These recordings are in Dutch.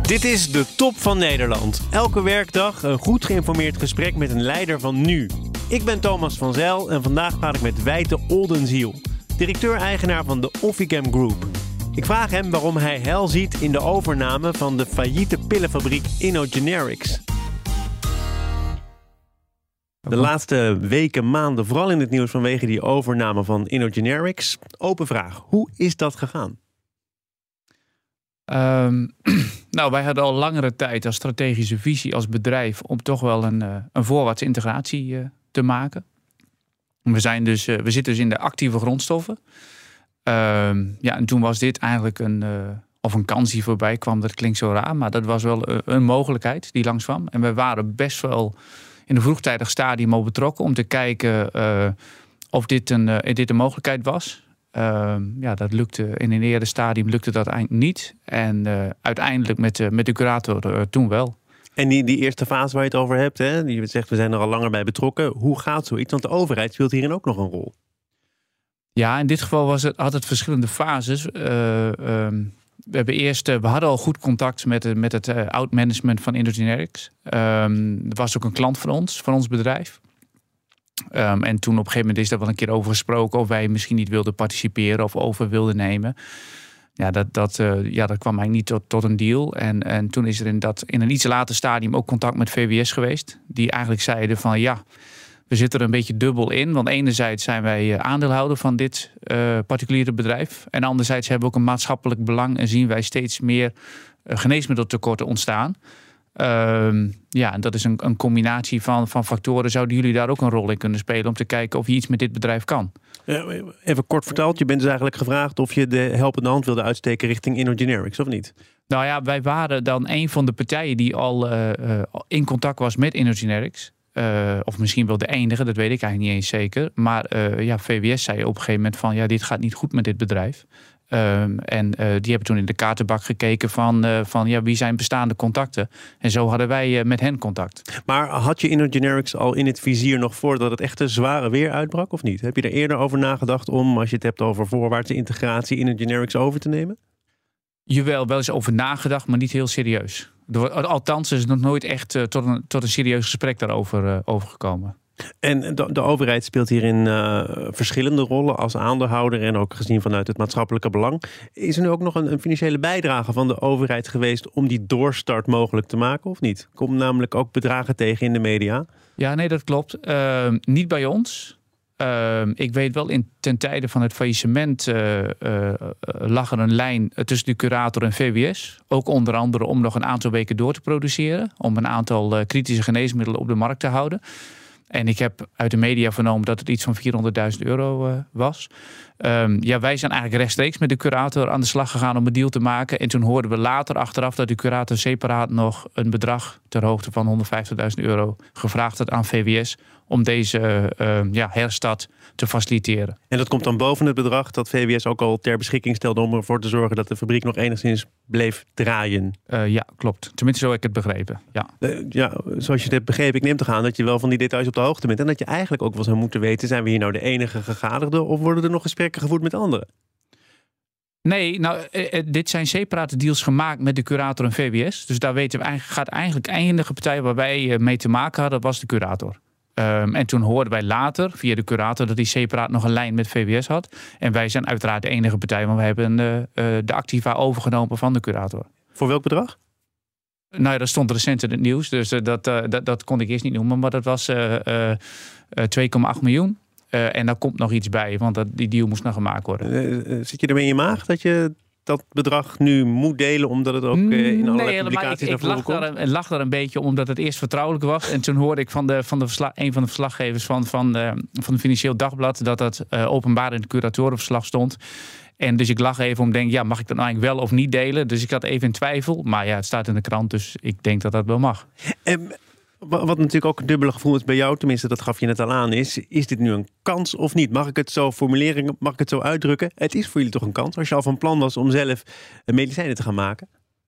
Dit is de Top van Nederland. Elke werkdag een goed geïnformeerd gesprek met een leider van nu. Ik ben Thomas van Zijl en vandaag praat ik met Wijte Oldenziel, directeur-eigenaar van de Officam Group. Ik vraag hem waarom hij heil ziet in de overname van de failliete pillenfabriek InnoGenerics. De laatste weken, maanden, vooral in het nieuws vanwege die overname van InnoGenerics. Open vraag, hoe is dat gegaan? Wij hadden al langere tijd als strategische visie als bedrijf om toch wel een voorwaartse integratie te maken. We zitten dus in de actieve grondstoffen. En toen was dit eigenlijk een kans die voorbij kwam. Dat klinkt zo raar, maar dat was wel een mogelijkheid die langskwam. En we waren best wel in een vroegtijdig stadium al betrokken om te kijken of dit een mogelijkheid was. Dat lukte in een eerder stadium lukte dat eigenlijk niet. En uiteindelijk met de curator toen wel. En die eerste fase waar je het over hebt, hè? Je zegt we zijn er al langer bij betrokken. Hoe gaat zoiets? Want de overheid speelt hierin ook nog een rol. Ja, in dit geval had het verschillende fases. We hadden al goed contact met het oud-management van InnoGenerics. Er was ook een klant van ons bedrijf. En toen op een gegeven moment is daar wel een keer over gesproken of wij misschien niet wilden participeren of over wilden nemen. Ja, dat kwam eigenlijk niet tot een deal. En toen is er in een iets later stadium ook contact met VWS geweest. Die eigenlijk zeiden van we zitten er een beetje dubbel in. Want enerzijds zijn wij aandeelhouder van dit particuliere bedrijf. En anderzijds hebben we ook een maatschappelijk belang en zien wij steeds meer geneesmiddeltekorten ontstaan. En dat is een combinatie van factoren. Zouden jullie daar ook een rol in kunnen spelen om te kijken of je iets met dit bedrijf kan? Even kort verteld, je bent dus eigenlijk gevraagd of je de helpende hand wilde uitsteken richting InnoGenerics, of niet? Nou ja, wij waren dan een van de partijen die al in contact was met InnoGenerics. Of misschien wel de enige, dat weet ik eigenlijk niet eens zeker. Maar VWS zei op een gegeven moment van dit gaat niet goed met dit bedrijf. Die hebben toen in de kaartenbak gekeken van wie zijn bestaande contacten. En zo hadden wij met hen contact. Maar had je InnoGenerics al in het vizier nog voordat het echte zware weer uitbrak of niet? Heb je er eerder over nagedacht om, als je het hebt over voorwaartse integratie, InnoGenerics over te nemen? Jawel, wel eens over nagedacht, maar niet heel serieus. Althans is het nog nooit echt tot een serieus gesprek daarover overgekomen. En de overheid speelt hierin verschillende rollen als aandeelhouder en ook gezien vanuit het maatschappelijke belang. Is er nu ook nog een financiële bijdrage van de overheid geweest om die doorstart mogelijk te maken of niet? Komt namelijk ook bedragen tegen in de media? Ja, nee, dat klopt. Niet bij ons. Ik weet wel, ten tijde van het faillissement lag er een lijn tussen de curator en VWS. Ook onder andere om nog een aantal weken door te produceren. Om een aantal kritische geneesmiddelen op de markt te houden. En ik heb uit de media vernomen dat het iets van €400.000 was. Wij zijn eigenlijk rechtstreeks met de curator aan de slag gegaan om een deal te maken. En toen hoorden we later achteraf dat de curator separaat nog een bedrag ter hoogte van €150.000 gevraagd had aan VWS om deze herstart te faciliteren. En dat komt dan boven het bedrag dat VWS ook al ter beschikking stelde om ervoor te zorgen dat de fabriek nog enigszins bleef draaien? Ja, klopt. Tenminste, zo heb ik het begrepen. Ja. Zoals je het hebt begrepen, ik neem toch aan dat je wel van die details op de hoogte bent. En dat je eigenlijk ook wel zou moeten weten, zijn we hier nou de enige gegadigden of worden er nog gesprekken gevoerd met anderen? Nee, dit zijn separate deals gemaakt met de curator en VWS. Dus daar weten we eigenlijk de enige partij waar wij mee te maken hadden, was de curator. En toen hoorden wij later via de curator dat hij separaat nog een lijn met VWS had. En wij zijn uiteraard de enige partij, want we hebben de Activa overgenomen van de curator. Voor welk bedrag? Dat stond recent in het nieuws, dus dat kon ik eerst niet noemen. Maar dat was 2,8 miljoen. En daar komt nog iets bij, want die deal moest nog gemaakt worden. Zit je ermee in je maag dat je dat bedrag nu moet delen, omdat het ook in allerlei publicaties naar voren komt? Ik lag daar een beetje omdat het eerst vertrouwelijk was. En toen hoorde ik van een van de verslaggevers van het Financieel Dagblad dat openbaar in het curatorenverslag stond. En dus ik lag even om te denken, mag ik dat nou eigenlijk wel of niet delen? Dus ik had even in twijfel. Maar het staat in de krant, dus ik denk dat dat wel mag. Wat natuurlijk ook een dubbele gevoel is bij jou, tenminste dat gaf je net al aan, is dit nu een kans of niet? Mag ik het zo formuleren, mag ik het zo uitdrukken? Het is voor jullie toch een kans als je al van plan was om zelf medicijnen te gaan maken?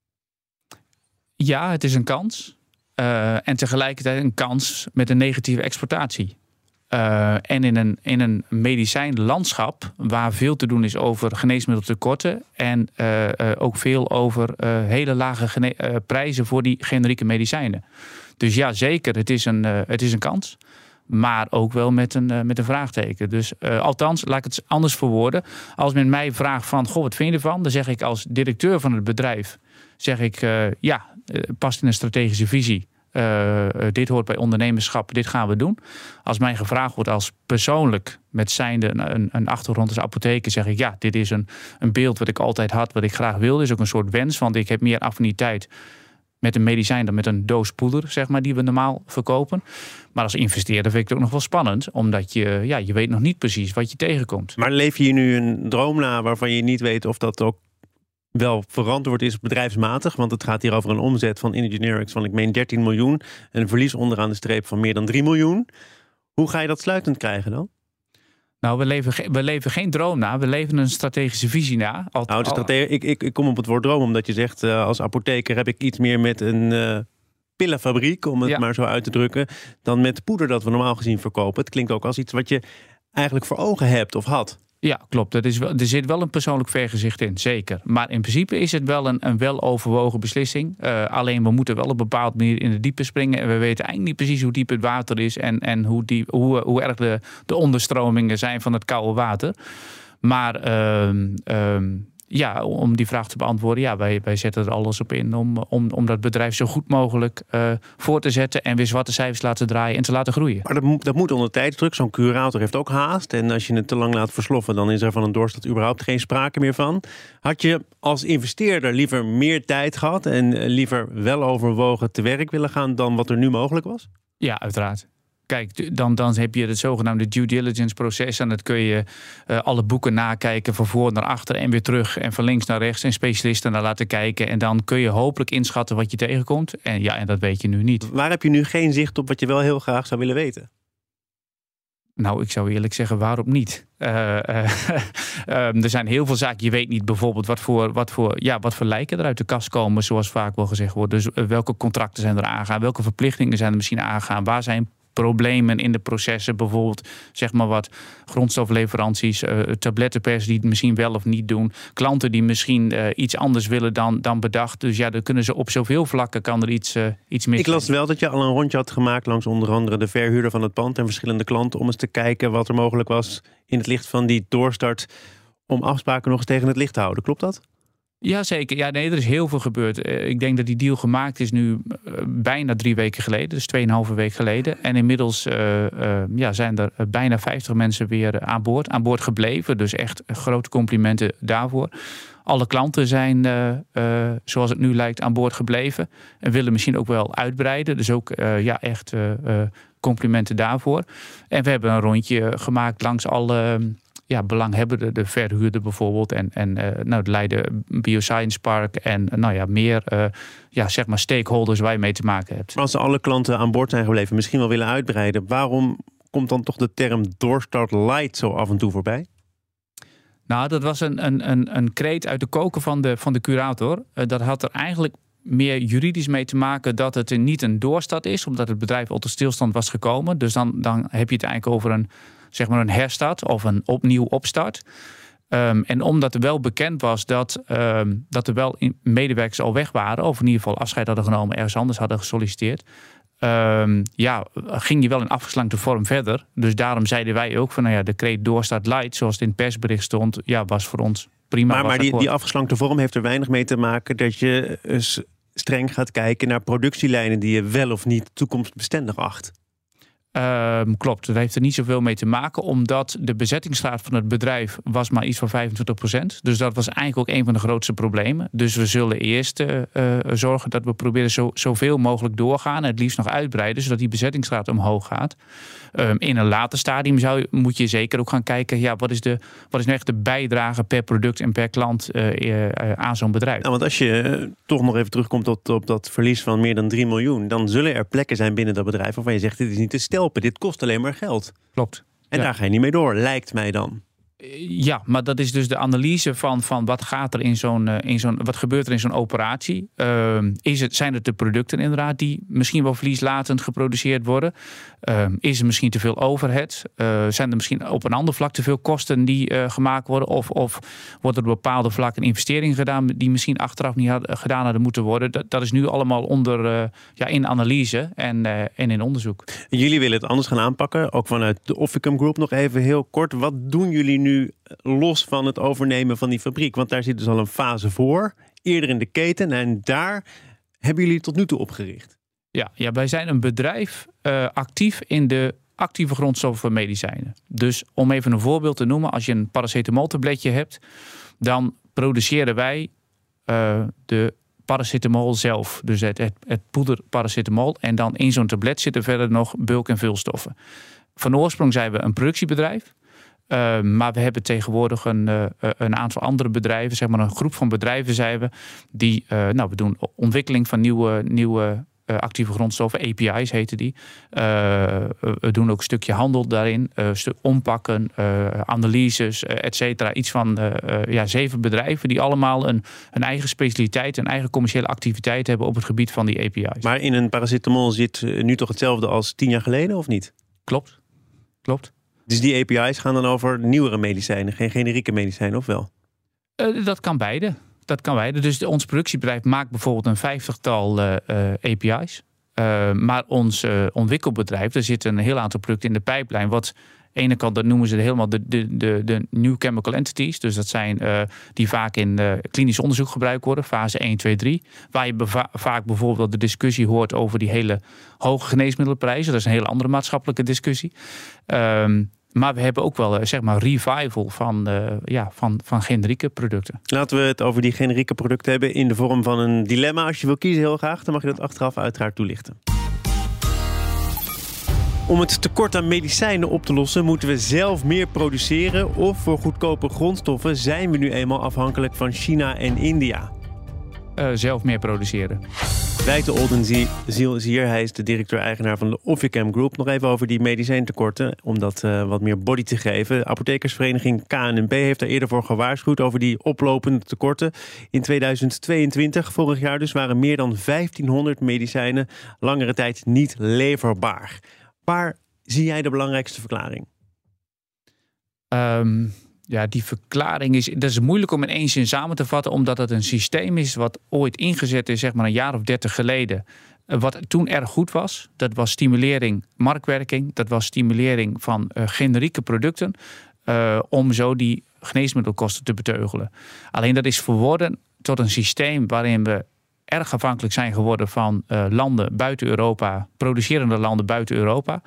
Ja, het is een kans. En tegelijkertijd een kans met een negatieve exploitatie. En in een medicijnlandschap waar veel te doen is over geneesmiddeltekorten en ook veel over hele lage prijzen voor die generieke medicijnen. Dus ja, zeker, het is een kans. Maar ook wel met een vraagteken. Dus althans, laat ik het anders verwoorden. Als men mij vraagt van, wat vind je ervan? Dan zeg ik als directeur van het bedrijf, past in een strategische visie. Dit hoort bij ondernemerschap, dit gaan we doen. Als mij gevraagd wordt als persoonlijk met zijnde een achtergrond als apotheker, zeg ik dit is een beeld wat ik altijd had, wat ik graag wilde. Is ook een soort wens, want ik heb meer affiniteit met een medicijn dan met een doos poeder, zeg maar, die we normaal verkopen. Maar als investeerder vind ik het ook nog wel spannend, omdat je weet nog niet precies wat je tegenkomt. Maar leef je hier nu een droom na waarvan je niet weet of dat ook wel verantwoord is bedrijfsmatig? Want het gaat hier over een omzet van InnoGenerics van, ik meen, 13 miljoen. En een verlies onderaan de streep van meer dan 3 miljoen. Hoe ga je dat sluitend krijgen dan? Nou, we leven geen droom na. We leven een strategische visie na. Ik kom op het woord droom omdat je zegt, als apotheker heb ik iets meer met een pillenfabriek, om het maar zo uit te drukken, dan met poeder dat we normaal gezien verkopen. Het klinkt ook als iets wat je eigenlijk voor ogen hebt of had. Ja, klopt. Er zit wel een persoonlijk vergezicht in, zeker. Maar in principe is het wel een weloverwogen beslissing. Alleen we moeten wel op een bepaalde manier in de diepe springen. En we weten eigenlijk niet precies hoe diep het water is en hoe erg de onderstromingen zijn van het koude water. Maar om die vraag te beantwoorden, wij zetten er alles op in om dat bedrijf zo goed mogelijk voor te zetten en weer zwarte cijfers laten draaien en te laten groeien. Maar dat moet onder tijdsdruk. Zo'n curator heeft ook haast. En als je het te lang laat versloffen, dan is er van een doorstart überhaupt geen sprake meer van. Had je als investeerder liever meer tijd gehad en liever wel overwogen te werk willen gaan dan wat er nu mogelijk was? Ja, uiteraard. Kijk, dan heb je het zogenaamde due diligence proces. En dat kun je alle boeken nakijken van voor naar achter en weer terug. En van links naar rechts en specialisten naar laten kijken. En dan kun je hopelijk inschatten wat je tegenkomt. En dat weet je nu niet. Waar heb je nu geen zicht op wat je wel heel graag zou willen weten? Nou, ik zou eerlijk zeggen, waarom niet? Er zijn heel veel zaken. Je weet niet bijvoorbeeld wat voor lijken er uit de kast komen, zoals vaak wel gezegd wordt. Dus welke contracten zijn er aangegaan? Welke verplichtingen zijn er misschien aangegaan? Waar zijn problemen in de processen, bijvoorbeeld zeg maar wat grondstofleveranties, tablettenpers die het misschien wel of niet doen, klanten die misschien iets anders willen dan bedacht. Dus dan kunnen ze op zoveel vlakken kan er iets mis. Ik las wel dat je al een rondje had gemaakt langs onder andere de verhuurder van het pand en verschillende klanten om eens te kijken wat er mogelijk was in het licht van die doorstart om afspraken nog eens tegen het licht te houden. Klopt dat? Ja, zeker. Ja, nee, er is heel veel gebeurd. Ik denk dat die deal gemaakt is nu bijna 3 weken geleden. Dus 2,5 week geleden. En inmiddels zijn er bijna 50 mensen weer aan boord gebleven. Dus echt grote complimenten daarvoor. Alle klanten zijn, zoals het nu lijkt, aan boord gebleven. En willen misschien ook wel uitbreiden. Dus ook echt complimenten daarvoor. En we hebben een rondje gemaakt langs alle belanghebbenden, de verhuurder bijvoorbeeld en het Leiden Bioscience Park en meer zeg maar stakeholders waar je mee te maken hebt. Maar als alle klanten aan boord zijn gebleven, misschien wel willen uitbreiden, waarom komt dan toch de term doorstart light zo af en toe voorbij? Nou, dat was een kreet uit de koker van de curator. Dat had er eigenlijk meer juridisch mee te maken dat het niet een doorstart is, omdat het bedrijf al tot stilstand was gekomen. Dus dan heb je het eigenlijk over een herstart of een opnieuw opstart. En omdat er wel bekend was dat er wel medewerkers al weg waren, of in ieder geval afscheid hadden genomen, ergens anders hadden gesolliciteerd, ging je wel in afgeslankte vorm verder. Dus daarom zeiden wij ook van de kreet doorstart light, zoals het in het persbericht stond, was voor ons prima. Maar die afgeslankte vorm heeft er weinig mee te maken dat je streng gaat kijken naar productielijnen die je wel of niet toekomstbestendig acht. Klopt, dat heeft er niet zoveel mee te maken, omdat de bezettingsgraad van het bedrijf was maar iets van 25%. Dus dat was eigenlijk ook een van de grootste problemen. Dus we zullen eerst zorgen dat we proberen zoveel mogelijk doorgaan en het liefst nog uitbreiden, zodat die bezettingsgraad omhoog gaat. In een later stadium moet je zeker ook gaan kijken, wat is nou echt de bijdrage per product en per klant aan zo'n bedrijf. Nou, want als je toch nog even terugkomt op dat verlies van meer dan 3 miljoen, dan zullen er plekken zijn binnen dat bedrijf waarvan je zegt, dit is niet te stelpen, dit kost alleen maar geld. Klopt. En daar ga je niet mee door, lijkt mij dan. Ja, maar dat is dus de analyse van wat gaat er wat gebeurt er in zo'n operatie. Zijn het de producten inderdaad die misschien wel verlieslatend geproduceerd worden? Is er misschien te veel overhead? Zijn er misschien op een ander vlak te veel kosten die gemaakt worden? Of worden er op bepaalde vlakken investeringen gedaan die misschien achteraf niet gedaan hadden moeten worden? Dat is nu allemaal in analyse en in onderzoek. Jullie willen het anders gaan aanpakken, ook vanuit de Officam Group. Nog even heel kort, wat doen jullie nu los van het overnemen van die fabriek? Want daar zit dus al een fase voor, eerder in de keten. En daar hebben jullie tot nu toe op gericht. Ja, wij zijn een bedrijf actief in de actieve grondstoffen van medicijnen. Dus om even een voorbeeld te noemen, als je een paracetamoltabletje hebt, dan produceren wij de paracetamol zelf. Dus het poeder paracetamol. En dan in zo'n tablet zitten verder nog bulk- en vulstoffen. Van oorsprong zijn we een productiebedrijf. Maar we hebben tegenwoordig een aantal andere bedrijven, zeg maar een groep van bedrijven zijn we, die, we doen ontwikkeling van nieuwe actieve grondstoffen, API's heten die. We doen ook een stukje handel daarin, ompakken, analyses, et cetera. Iets van 7 bedrijven die allemaal een eigen specialiteit, een eigen commerciële activiteit hebben op het gebied van die API's. Maar in een paracetamol zit nu toch hetzelfde als 10 jaar geleden, of niet? Klopt. Dus die API's gaan dan over nieuwere medicijnen, geen generieke medicijnen, of wel? Dat kan beide. Dus ons productiebedrijf maakt bijvoorbeeld een 50-tal API's. Maar ons ontwikkelbedrijf, er zitten een heel aantal producten in de pijplijn. Wat aan de ene kant, dat noemen ze helemaal de new chemical entities. Dus dat zijn die vaak in klinisch onderzoek gebruikt worden. Fase 1, 2, 3. Waar je vaak bijvoorbeeld de discussie hoort over die hele hoge geneesmiddelenprijzen. Dat is een hele andere maatschappelijke discussie. Maar we hebben ook wel revival van generieke producten. Laten we het over die generieke producten hebben in de vorm van een dilemma. Als je wil kiezen heel graag, dan mag je dat achteraf uiteraard toelichten. Om het tekort aan medicijnen op te lossen, moeten we zelf meer produceren. Of voor goedkope grondstoffen zijn we nu eenmaal afhankelijk van China en India. Zelf meer produceren. Wijte Oldenziel is hier. Hij is de directeur-eigenaar van de Officam Group. Nog even over die medicijntekorten, om dat wat meer body te geven. De apothekersvereniging KNNB heeft daar eerder voor gewaarschuwd over die oplopende tekorten. In 2022, vorig jaar dus, waren meer dan 1500 medicijnen langere tijd niet leverbaar. Waar zie jij de belangrijkste verklaring? Die verklaring dat is moeilijk om in één zin samen te vatten, omdat het een systeem is wat ooit ingezet is, zeg maar een jaar of 30 geleden. Wat toen erg goed was, dat was stimulering marktwerking, dat was stimulering van generieke producten, om zo die geneesmiddelkosten te beteugelen. Alleen dat is verworden tot een systeem waarin we erg afhankelijk zijn geworden van landen buiten Europa, producerende landen buiten Europa,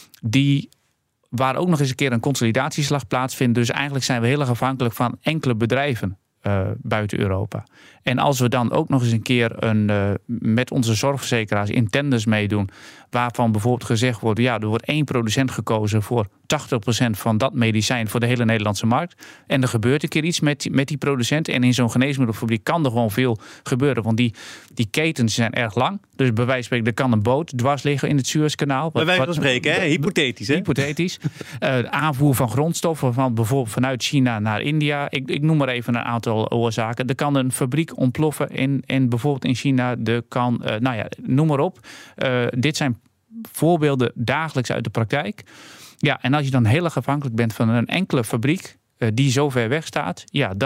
waar ook nog eens een keer een consolidatieslag plaatsvindt. Dus eigenlijk zijn we heel erg afhankelijk van enkele bedrijven buiten Europa. En als we dan ook nog eens een keer met onze zorgverzekeraars in tenders meedoen, waarvan bijvoorbeeld gezegd wordt, er wordt 1 producent gekozen voor 80% van dat medicijn voor de hele Nederlandse markt. En er gebeurt een keer iets met die producent. En in zo'n geneesmiddelfabriek kan er gewoon veel gebeuren. Want die ketens zijn erg lang. Dus bij wijze van spreken, er kan een boot dwars liggen in het Suezkanaal. Bij wijze van spreken, hè? Hypothetisch. Hè? Hypothetisch. Aanvoer van grondstoffen bijvoorbeeld vanuit China naar India. Ik noem maar even een aantal oorzaken. Er kan een fabriek ontploffen in bijvoorbeeld in China. Noem maar op. Dit zijn voorbeelden dagelijks uit de praktijk. Ja, en als je dan heel erg afhankelijk bent van een enkele fabriek die zo ver weg staat,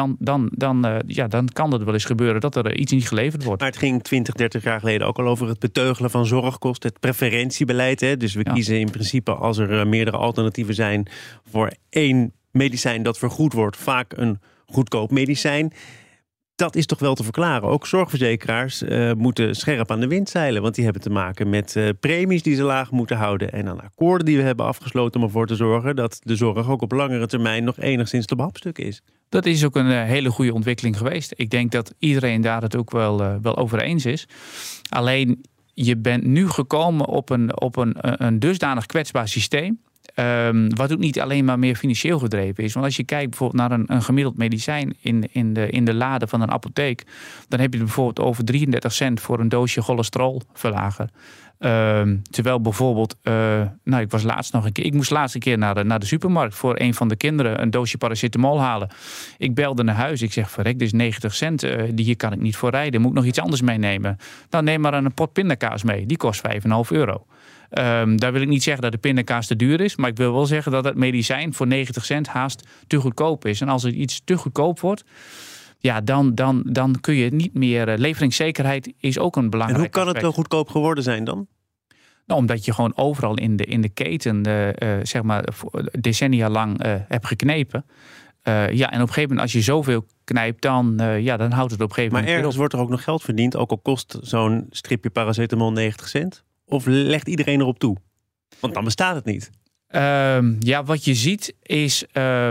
dan kan het wel eens gebeuren dat er iets niet geleverd wordt. Maar het ging 20, 30 jaar geleden ook al over het beteugelen van zorgkosten, het preferentiebeleid. Hè? Dus we kiezen in principe, als er meerdere alternatieven zijn, voor 1 medicijn dat vergoed wordt, vaak een goedkoop medicijn. Dat is toch wel te verklaren. Ook zorgverzekeraars moeten scherp aan de wind zeilen. Want die hebben te maken met premies die ze laag moeten houden. En aan akkoorden die we hebben afgesloten om ervoor te zorgen dat de zorg ook op langere termijn nog enigszins te behapstuk is. Dat is ook een hele goede ontwikkeling geweest. Ik denk dat iedereen daar het ook wel over eens is. Alleen, je bent nu gekomen op een dusdanig kwetsbaar systeem. Wat ook niet alleen maar meer financieel gedreven is. Want als je kijkt bijvoorbeeld naar een gemiddeld medicijn in de lade van een apotheek, dan heb je het bijvoorbeeld over 33 cent voor een doosje cholesterolverlager. Terwijl bijvoorbeeld, ik moest laatst een keer naar de supermarkt voor een van de kinderen een doosje paracetamol halen. Ik belde naar huis. Ik zeg, verrek, dit is 90 cent. Hier kan ik niet voor rijden. Moet ik nog iets anders meenemen? Dan neem maar een pot pindakaas mee. Die kost €5,5. Daar wil ik niet zeggen dat de pindakaas te duur is. Maar ik wil wel zeggen dat het medicijn voor 90 cent haast te goedkoop is. En als er iets te goedkoop wordt, ja, dan kun je het niet meer. Leveringszekerheid is ook een belangrijk En hoe kan het aspect. wel goedkoop geworden zijn dan? Nou, omdat je gewoon overal in de keten decennia lang hebt geknepen. En op een gegeven moment als je zoveel knijpt, dan houdt het op een gegeven moment Maar ergens op. wordt er ook nog geld verdiend, ook al kost zo'n stripje paracetamol 90 cent. Of legt iedereen erop toe? Want dan bestaat het niet. Wat je ziet is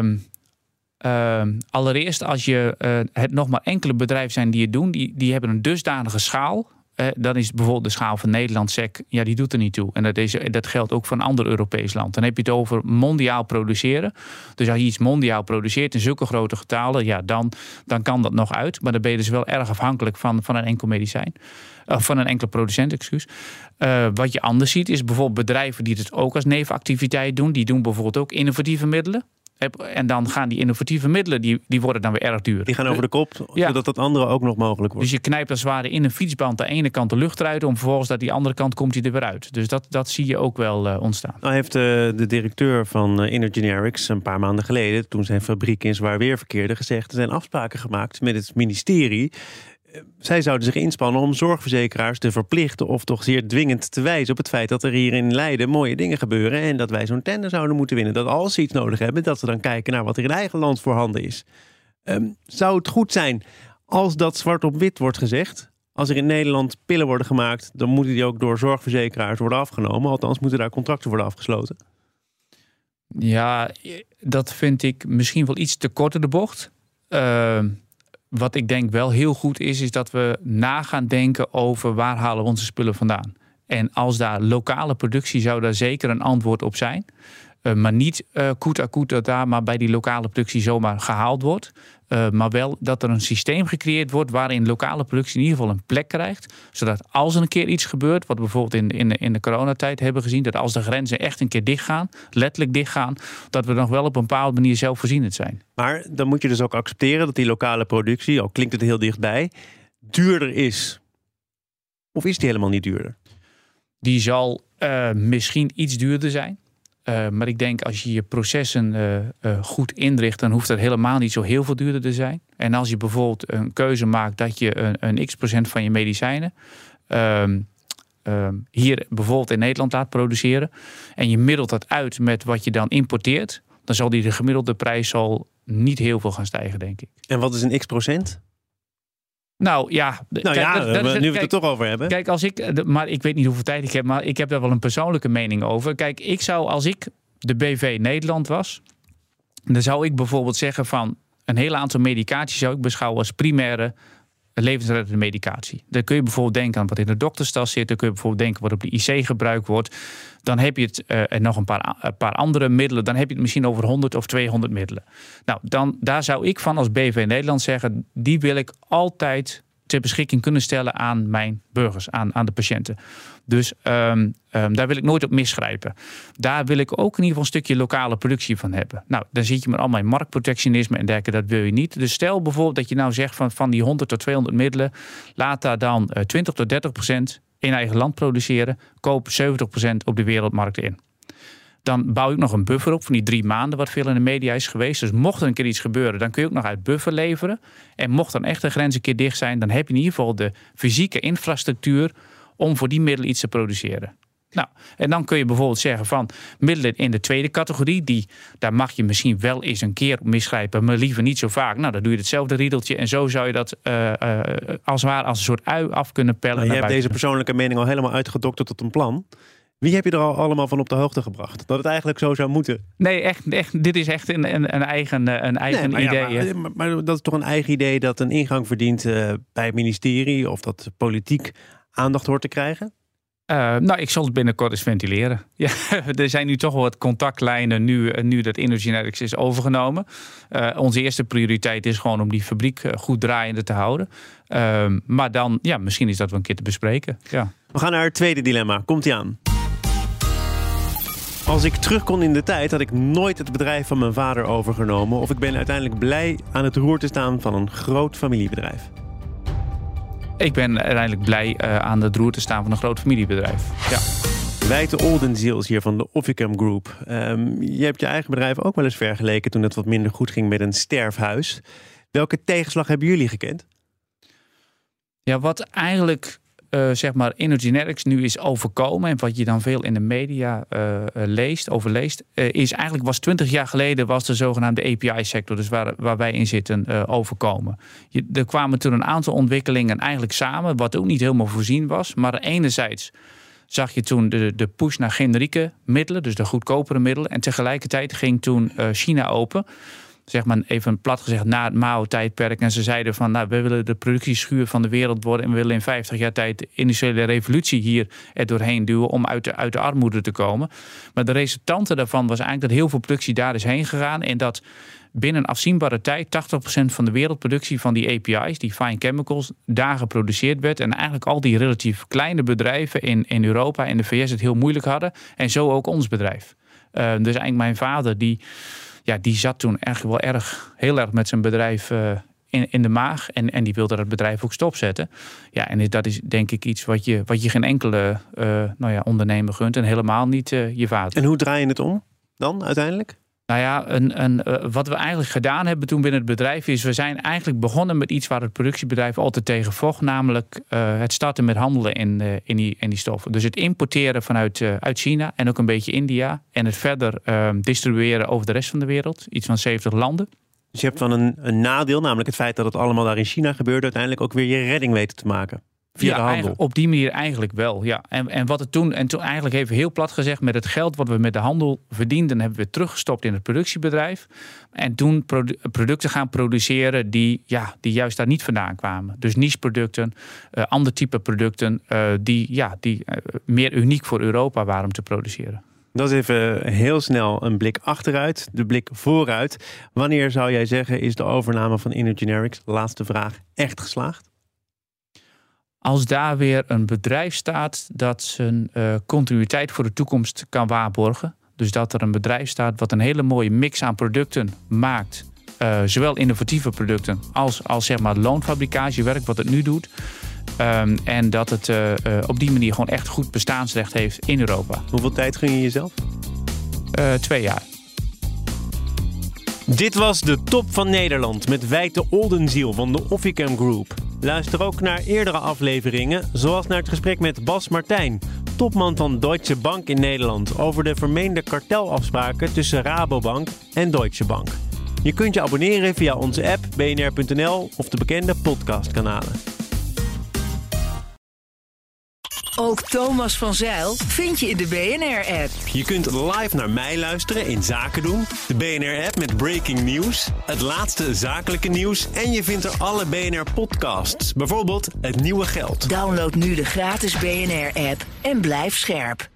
allereerst als je het nog maar enkele bedrijven zijn die het doen, die hebben een dusdanige schaal. Dan is bijvoorbeeld de schaal van Nederland, SEC, ja, die doet er niet toe. En dat geldt ook voor een ander Europees land. Dan heb je het over mondiaal produceren. Dus als je iets mondiaal produceert in zulke grote getalen, ja, dan kan dat nog uit. Maar dan ben je dus wel erg afhankelijk van een enkel medicijn. Van een enkele producent, excuus. Wat je anders ziet is bijvoorbeeld bedrijven die het ook als nevenactiviteit doen. Die doen bijvoorbeeld ook innovatieve middelen. En dan gaan die innovatieve middelen, die worden dan weer erg duur. Die gaan over de kop, zodat dat andere ook nog mogelijk wordt. Dus je knijpt als het ware in een fietsband aan de ene kant de lucht eruit, om vervolgens dat die andere kant komt hij er weer uit. Dus dat zie je ook wel ontstaan. Nou heeft de directeur van Intergenerics een paar maanden geleden, toen zijn fabriek in zwaar weer verkeerde, gezegd er zijn afspraken gemaakt met het ministerie. Zij zouden zich inspannen om zorgverzekeraars te verplichten of toch zeer dwingend te wijzen op het feit dat er hier in Leiden mooie dingen gebeuren en dat wij zo'n tender zouden moeten winnen. Dat als ze iets nodig hebben, dat ze dan kijken naar wat er in eigen land voorhanden is. Zou het goed zijn als dat zwart op wit wordt gezegd? Als er in Nederland pillen worden gemaakt, dan moeten die ook door zorgverzekeraars worden afgenomen. Althans moeten daar contracten worden afgesloten. Ja, dat vind ik misschien wel iets te kort in de bocht. Wat ik denk wel heel goed is dat we na gaan denken over waar halen we onze spullen vandaan. En als daar lokale productie zou daar zeker een antwoord op zijn. Maar niet dat daar maar bij die lokale productie zomaar gehaald wordt. Maar wel dat er een systeem gecreëerd wordt waarin lokale productie in ieder geval een plek krijgt. Zodat als er een keer iets gebeurt, wat we bijvoorbeeld in de coronatijd hebben gezien, dat als de grenzen echt een keer dichtgaan, letterlijk dichtgaan, dat we nog wel op een bepaalde manier zelfvoorzienend zijn. Maar dan moet je dus ook accepteren dat die lokale productie, al klinkt het heel dichtbij, duurder is. Of is die helemaal niet duurder? Die zal misschien iets duurder zijn. Maar ik denk als je je processen goed inricht, dan hoeft dat helemaal niet zo heel veel duurder te zijn. En als je bijvoorbeeld een keuze maakt dat je een x% van je medicijnen hier bijvoorbeeld in Nederland laat produceren en je middelt dat uit met wat je dan importeert, dan zal de gemiddelde prijs niet heel veel gaan stijgen, denk ik. En wat is een x%? Nou ja, nu we het er toch over hebben. Kijk, maar ik weet niet hoeveel tijd ik heb, maar ik heb daar wel een persoonlijke mening over. Kijk, als ik de BV Nederland was, dan zou ik bijvoorbeeld zeggen van een heel aantal medicatie zou ik beschouwen als primaire levensreddende medicatie. Dan kun je bijvoorbeeld denken aan wat in de dokterstas zit. Dan kun je bijvoorbeeld denken wat op de IC gebruikt wordt. Dan heb je het en nog een paar andere middelen. Dan heb je het misschien over 100 of 200 middelen. Nou, daar zou ik van als BV Nederland zeggen, die wil ik altijd ter beschikking kunnen stellen aan mijn burgers, aan de patiënten. Dus daar wil ik nooit op misgrijpen. Daar wil ik ook in ieder geval een stukje lokale productie van hebben. Nou, dan zit je maar allemaal in marktprotectionisme en dergelijke, dat wil je niet. Dus stel bijvoorbeeld dat je nou zegt van die 100 tot 200 middelen, laat daar dan 20 tot 30% in eigen land produceren, koop 70% op de wereldmarkt in. Dan bouw ik nog een buffer op van die 3 maanden, wat veel in de media is geweest. Dus mocht er een keer iets gebeuren, dan kun je ook nog uit buffer leveren. En mocht dan echt de grens een keer dicht zijn, dan heb je in ieder geval de fysieke infrastructuur om voor die middelen iets te produceren. Nou, en dan kun je bijvoorbeeld zeggen van middelen in de tweede categorie, daar mag je misschien wel eens een keer op misgrijpen, maar liever niet zo vaak. Nou, dan doe je hetzelfde riedeltje en zo zou je dat als een soort ui af kunnen pellen. Nou, je hebt deze persoonlijke mening al helemaal uitgedokterd tot een plan. Wie heb je er al allemaal van op de hoogte gebracht? Dat het eigenlijk zo zou moeten? Nee, echt dit is echt een eigen idee. Ja, maar dat is toch een eigen idee dat een ingang verdient bij het ministerie of dat politiek aandacht hoort te krijgen? Ik zal het binnenkort eens ventileren. Ja, er zijn nu toch wel wat contactlijnen nu dat InnoGenetics is overgenomen. Onze eerste prioriteit is gewoon om die fabriek goed draaiende te houden. Maar dan, misschien is dat wel een keer te bespreken. Ja. We gaan naar het tweede dilemma. Komt-ie aan. Als ik terug kon in de tijd, had ik nooit het bedrijf van mijn vader overgenomen. Of ik ben uiteindelijk blij aan het roer te staan van een groot familiebedrijf. Ik ben uiteindelijk blij aan het roer te staan van een groot familiebedrijf. Ja. Wijte Oldenziel is hier van de Officam Group. Je hebt je eigen bedrijf ook wel eens vergeleken toen het wat minder goed ging met een sterfhuis. Welke tegenslag hebben jullie gekend? Ja, wat eigenlijk InnoGenetics nu is overkomen en wat je dan veel in de media overleest, is eigenlijk was 20 jaar geleden was de zogenaamde API-sector, dus waar wij in zitten, overkomen. Er kwamen toen een aantal ontwikkelingen eigenlijk samen, wat ook niet helemaal voorzien was, maar enerzijds zag je toen de push naar generieke middelen, dus de goedkopere middelen, en tegelijkertijd ging toen China open. Zeg maar even plat gezegd, na het Mao-tijdperk. En ze zeiden van, we willen de productieschuur van de wereld worden. En we willen in 50 jaar tijd de industriële revolutie hier er doorheen duwen om uit de armoede te komen. Maar de resultante daarvan was eigenlijk dat heel veel productie daar is heen gegaan. En dat binnen een afzienbare tijd 80% van de wereldproductie van die API's, die fine chemicals, daar geproduceerd werd. En eigenlijk al die relatief kleine bedrijven in Europa en de VS het heel moeilijk hadden. En zo ook ons bedrijf. Dus eigenlijk mijn vader, die zat toen eigenlijk wel heel erg met zijn bedrijf in de maag. En die wilde dat bedrijf ook stopzetten. Ja, en dat is denk ik iets wat je geen enkele ondernemer gunt. En helemaal niet je vader. En hoe draai je het om dan uiteindelijk? Wat we eigenlijk gedaan hebben toen binnen het bedrijf is, we zijn eigenlijk begonnen met iets waar het productiebedrijf altijd tegen vocht, namelijk het starten met handelen in die stoffen. Dus het importeren uit China en ook een beetje India en het verder distribueren over de rest van de wereld, iets van 70 landen. Dus je hebt van een nadeel, namelijk het feit dat het allemaal daar in China gebeurde, uiteindelijk ook weer je redding weten te maken. Via de handel. Op die manier eigenlijk wel. Ja. En wat het toen eigenlijk even heel plat gezegd, met het geld wat we met de handel verdienden, hebben we teruggestopt in het productiebedrijf. En toen producten gaan produceren die juist daar niet vandaan kwamen. Dus niche-producten, ander type producten die meer uniek voor Europa waren om te produceren. Dat is even heel snel een blik achteruit, de blik vooruit. Wanneer zou jij zeggen is de overname van InnoGenetics, laatste vraag, echt geslaagd? Als daar weer een bedrijf staat dat zijn continuïteit voor de toekomst kan waarborgen. Dus dat er een bedrijf staat wat een hele mooie mix aan producten maakt. Zowel innovatieve producten als zeg maar loonfabrikagewerk, wat het nu doet. En dat het op die manier gewoon echt goed bestaansrecht heeft in Europa. Hoeveel tijd gun je jezelf? 2 jaar. Dit was de Top van Nederland met Wijte Oldenziel van de Officam Group. Luister ook naar eerdere afleveringen, zoals naar het gesprek met Bas Martijn, topman van Deutsche Bank in Nederland, over de vermeende kartelafspraken tussen Rabobank en Deutsche Bank. Je kunt je abonneren via onze app bnr.nl of de bekende podcastkanalen. Ook Thomas van Zijl vind je in de BNR-app. Je kunt live naar mij luisteren in Zaken doen, de BNR-app met breaking news, het laatste zakelijke nieuws en je vindt er alle BNR-podcasts, bijvoorbeeld Het Nieuwe Geld. Download nu de gratis BNR-app en blijf scherp.